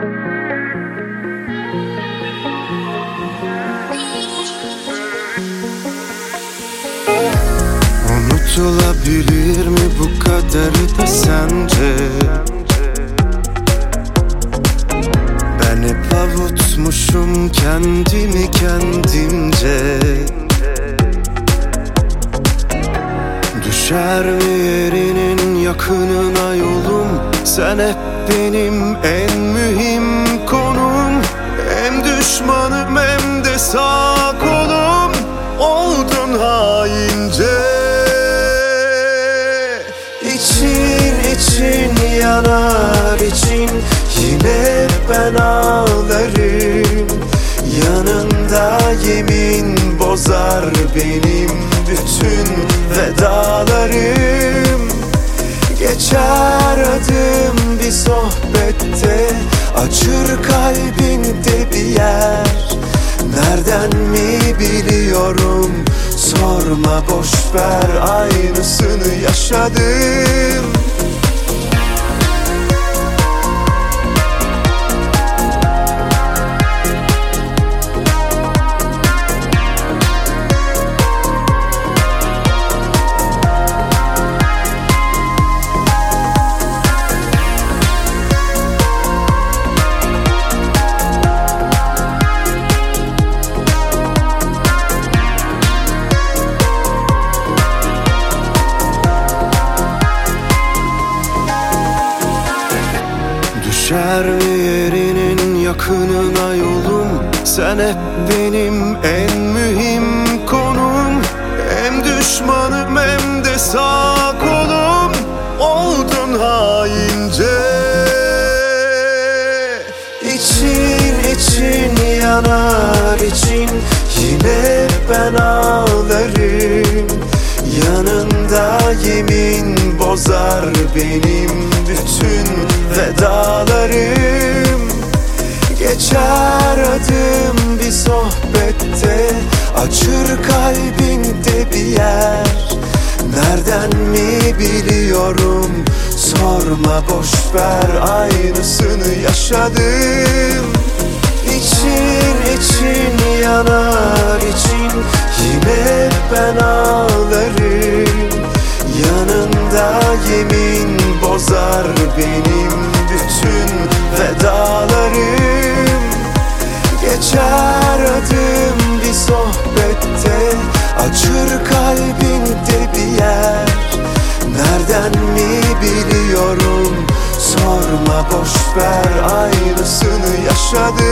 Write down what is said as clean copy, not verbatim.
Unutulabilir mi bu kadarı da sence? Ben hep avutmuşum kendimi kendimce. Düşer mi yerinin yakınına yolum? Sen hep benim en mühim konum. Hem düşmanım hem de sağ kolum. Oldun haince. İçin yanar için yine ben ağlarım. Yanında yemin bozar benim bütün vedalarım. Geçer adım bir sohbette, açır kalbinde bir yer. Nereden mi biliyorum, sorma boşver, aynısını yaşadım. Düşer mi yerinin yakınına yolum? Sen hep benim en mühim konum. Hem düşmanım hem de sağ kolum. Oldun haince. İçin yanar için yine ben ağlarım. Yanında yemin bozar benim bütün vedalarım. Geçer adım bir sohbette, açır kalbinde bir yer. Nereden mi biliyorum, sorma boşver, aynısını yaşadım. İçin yanar için yine ben ağlarım. Yanında yemin bozar benim bütün vedalarım. Geçer adım bir sohbette, açır kalbinde bir yer. Nereden mi biliyorum, sorma boşver, aynısını yaşadım.